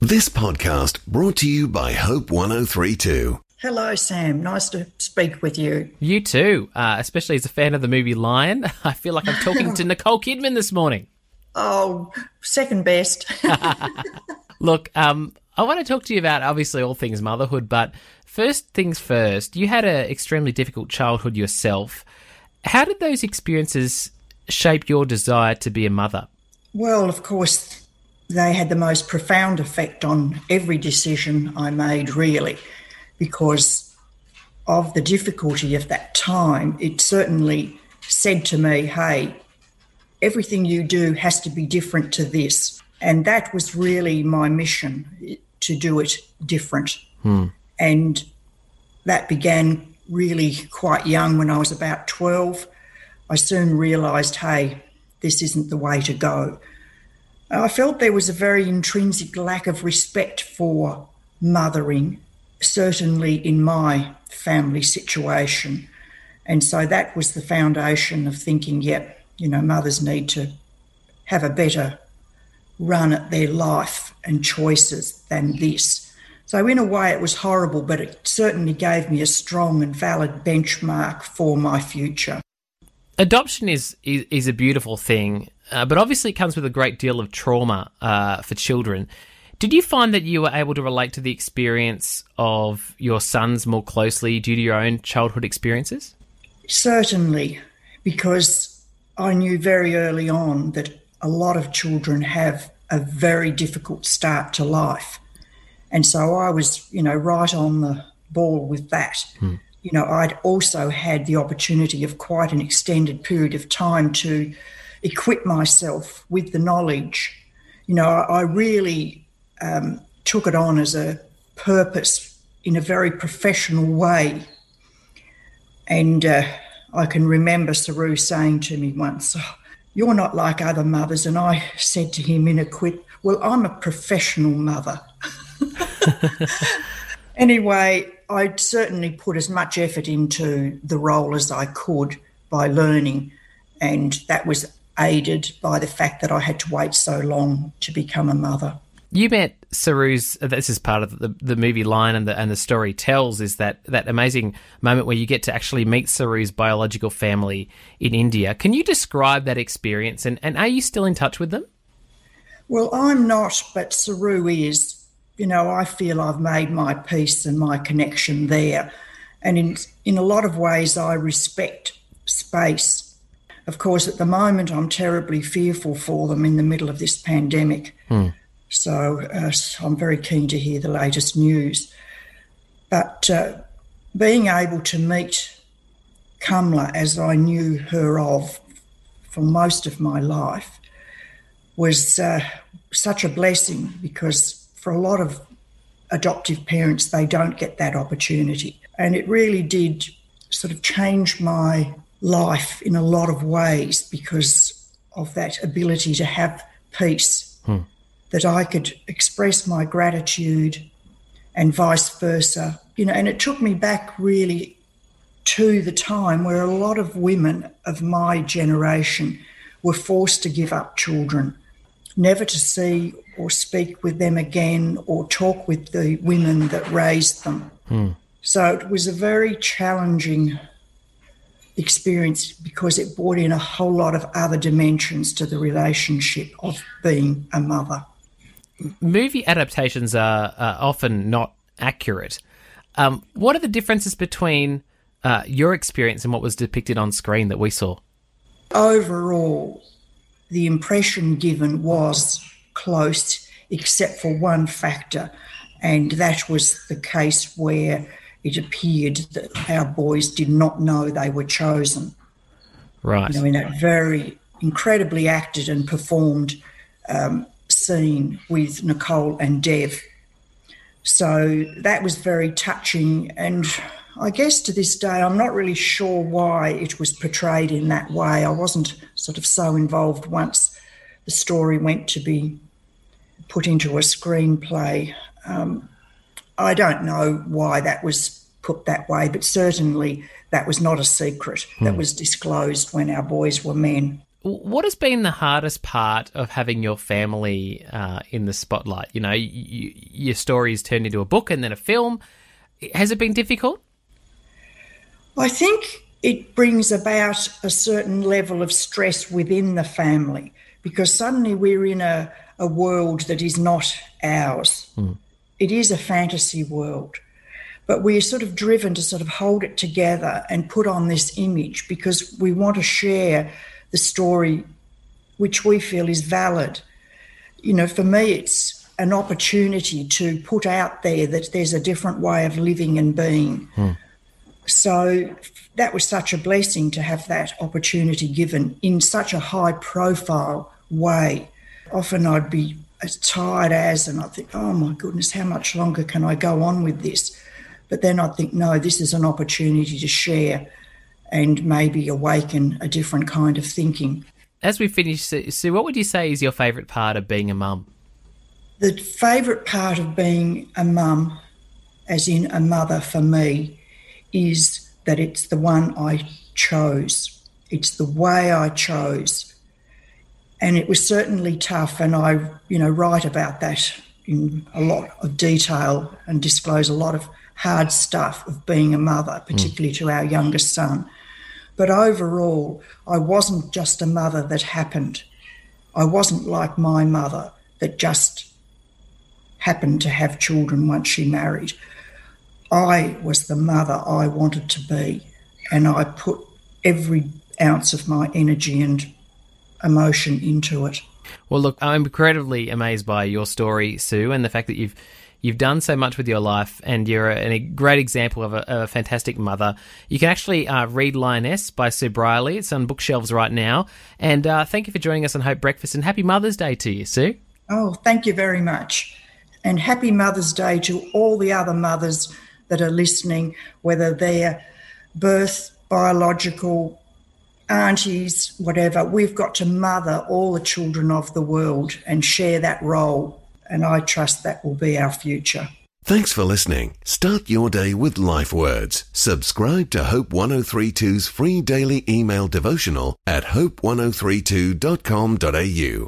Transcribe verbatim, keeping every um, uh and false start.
This podcast brought to you by Hope one oh three two. Hello, Sam. Nice to speak with you. You too, uh, especially as a fan of the movie Lion. I feel like I'm talking to Nicole Kidman this morning. Oh, second best. Look, um, I want to talk to you about, obviously, all things motherhood, but first things first, you had an extremely difficult childhood yourself. How did those experiences shape your desire to be a mother? Well, of course, they had the most profound effect on every decision I made, really, because of the difficulty of that time. It certainly said to me, hey, everything you do has to be different to this. And that was really my mission, to do it different. Hmm. And that began really quite young, when I was about twelve. I soon realised, hey, this isn't the way to go. I felt there was a very intrinsic lack of respect for mothering, certainly in my family situation. And so that was the foundation of thinking, yep, you know, mothers need to have a better run at their life and choices than this. So in a way it was horrible, but it certainly gave me a strong and valid benchmark for my future. Adoption is, is, is a beautiful thing, uh, but obviously it comes with a great deal of trauma uh, for children. Did you find that you were able to relate to the experience of your sons more closely due to your own childhood experiences? Certainly, because I knew very early on that a lot of children have a very difficult start to life. And so I was, you know, right on the ball with that. Hmm. You know, I'd also had the opportunity of quite an extended period of time to equip myself with the knowledge. You know, I, I really um, took it on as a purpose in a very professional way. And uh, I can remember Saru saying to me once, oh, you're not like other mothers. And I said to him in a quip, well, I'm a professional mother. Anyway, I certainly put as much effort into the role as I could by learning, and that was aided by the fact that I had to wait so long to become a mother. You met Saru's, this is part of the, the movie Lion, and the, and the story tells, is that, that amazing moment where you get to actually meet Saru's biological family in India. Can you describe that experience, and, and are you still in touch with them? Well, I'm not, but Saru is. You know, I feel I've made my peace and my connection there. And in in a lot of ways, I respect space. Of course, at the moment, I'm terribly fearful for them in the middle of this pandemic. Hmm. So, uh, so I'm very keen to hear the latest news. But uh, being able to meet Kamla, as I knew her of for most of my life, was uh, such a blessing, because for a lot of adoptive parents, they don't get that opportunity. And it really did sort of change my life in a lot of ways because of that ability to have peace, hmm. that I could express my gratitude and vice versa. You know, and it took me back really to the time where a lot of women of my generation were forced to give up children, never to see or speak with them again or talk with the women that raised them. Hmm. So it was a very challenging experience because it brought in a whole lot of other dimensions to the relationship of being a mother. Movie adaptations are uh, often not accurate. Um, what are the differences between uh, your experience and what was depicted on screen that we saw? Overall, the impression given was close, except for one factor, and that was the case where it appeared that our boys did not know they were chosen. Right. You know, in that very incredibly acted and performed um, scene with Nicole and Dev. So that was very touching, and I guess to this day I'm not really sure why it was portrayed in that way. I wasn't sort of so involved once the story went to be put into a screenplay. Um, I don't know why that was put that way, but certainly that was not a secret. Hmm. That was disclosed when our boys were men. What has been the hardest part of having your family uh, in the spotlight? You know, you, you, your story is turned into a book and then a film. Has it been difficult? I think it brings about a certain level of stress within the family because suddenly we're in a, a world that is not ours. Mm. It is a fantasy world, but we're sort of driven to sort of hold it together and put on this image because we want to share the story which we feel is valid. You know, for me, it's an opportunity to put out there that there's a different way of living and being. Mm. So that was such a blessing to have that opportunity given in such a high-profile way. Often I'd be as tired as, and I'd think, oh, my goodness, how much longer can I go on with this? But then I'd think, no, this is an opportunity to share and maybe awaken a different kind of thinking. As we finish, Sue, what would you say is your favourite part of being a mum? The favourite part of being a mum, as in a mother for me, is that it's the one I chose. It's the way I chose. And it was certainly tough, and I, you know, write about that in a lot of detail and disclose a lot of hard stuff of being a mother, particularly mm. to our youngest son. But overall, I wasn't just a mother that happened. I wasn't like my mother that just happened to have children once she married. I was the mother I wanted to be, and I put every ounce of my energy and emotion into it. Well, look, I'm incredibly amazed by your story, Sue, and the fact that you've You've done so much with your life, and you're a, a great example of a, a fantastic mother. You can actually uh, read Lioness by Sue Brierley. It's on bookshelves right now. And uh, thank you for joining us on Hope Breakfast, and happy Mother's Day to you, Sue. Oh, thank you very much. And happy Mother's Day to all the other mothers that are listening, whether they're birth, biological, aunties, whatever. We've got to mother all the children of the world and share that role. And I trust that will be our future. Thanks for listening. Start your day with Life Words. Subscribe to Hope ten thirty-two's free daily email devotional at hope ten thirty-two dot com dot a u.